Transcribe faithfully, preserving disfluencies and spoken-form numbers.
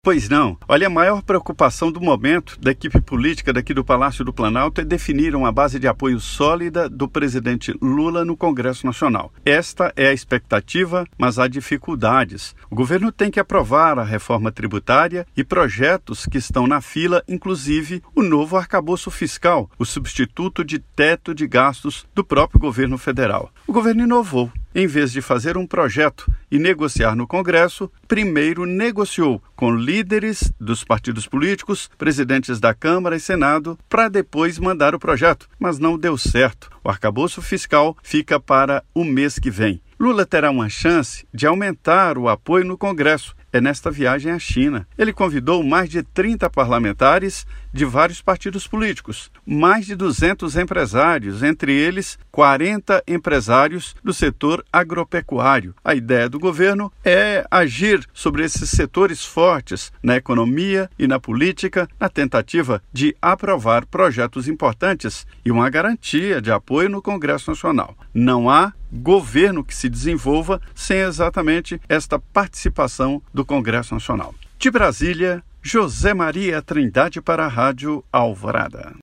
Pois não. Olha, a maior preocupação do momento da equipe política daqui do Palácio do Planalto é definir uma base de apoio sólida do presidente Lula no Congresso Nacional. Esta é a expectativa, mas há dificuldades. O governo tem que aprovar a reforma tributária e projetos que estão na fila, inclusive o novo arcabouço fiscal, o substituto de teto de gastos do próprio governo federal. O governo inovou. Em vez de fazer um projeto e negociar no Congresso, primeiro negociou com líderes dos partidos políticos, presidentes da Câmara e Senado, para depois mandar o projeto. Mas não deu certo. O arcabouço fiscal fica para o mês que vem. Lula terá uma chance de aumentar o apoio no Congresso. É nesta viagem à China. Ele convidou mais de trinta parlamentares de vários partidos políticos, mais de duzentos empresários, entre eles quarenta empresários do setor agropecuário. A ideia do governo é agir sobre esses setores fortes na economia e na política, na tentativa de aprovar projetos importantes e uma garantia de apoio no Congresso Nacional. Não há governo que se desenvolva sem exatamente esta participação do Congresso Nacional. De Brasília, José Maria Trindade para a Rádio Alvorada.